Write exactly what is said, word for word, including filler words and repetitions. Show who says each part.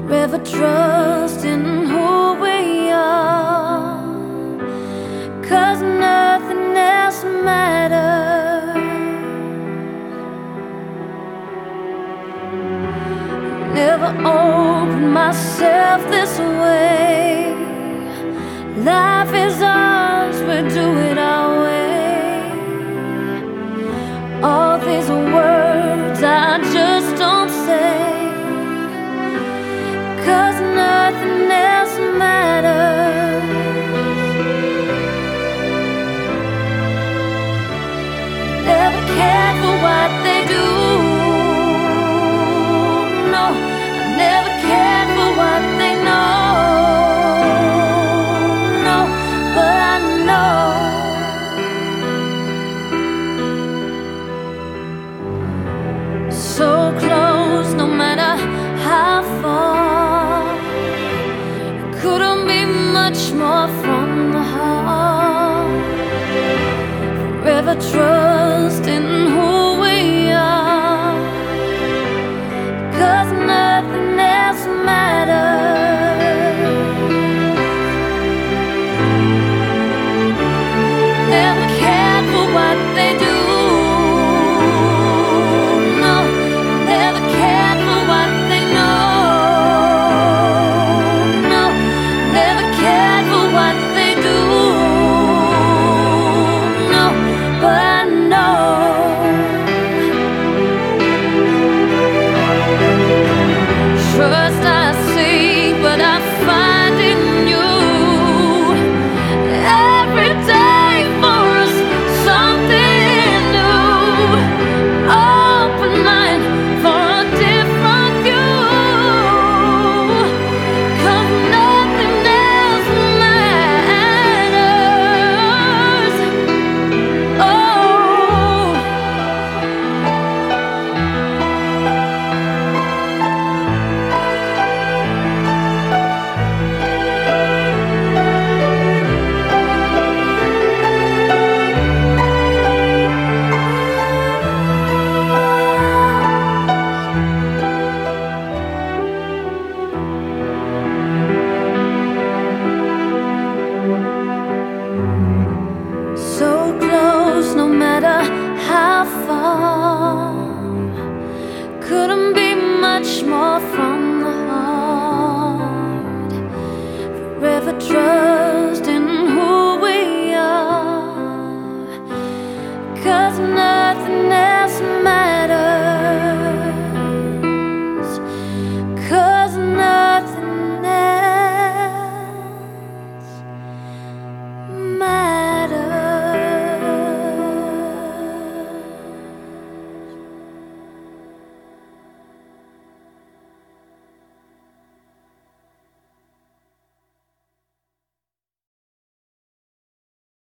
Speaker 1: Forever trust in who we are, 'cause nothing else matters. Never opened myself this way. Life is ours, we do it our way. All these words I just don't say, 'cause nothing else matters. Never cared for what they do. No, I never cared for what they know. No, but I know so close, no matter how far. Couldn't be much more from the heart. Forever trust in who we are, 'cause nothing else matters. Never cared for what they do. No, never cared for what they know. What they do, no, but I know trust I seek, but I find in you every day for us something new. Open mind for a different view, 'cause nothing else matters. So close, no matter how far. Couldn't be much more from the heart. Forever trust in who we are, 'cause nothing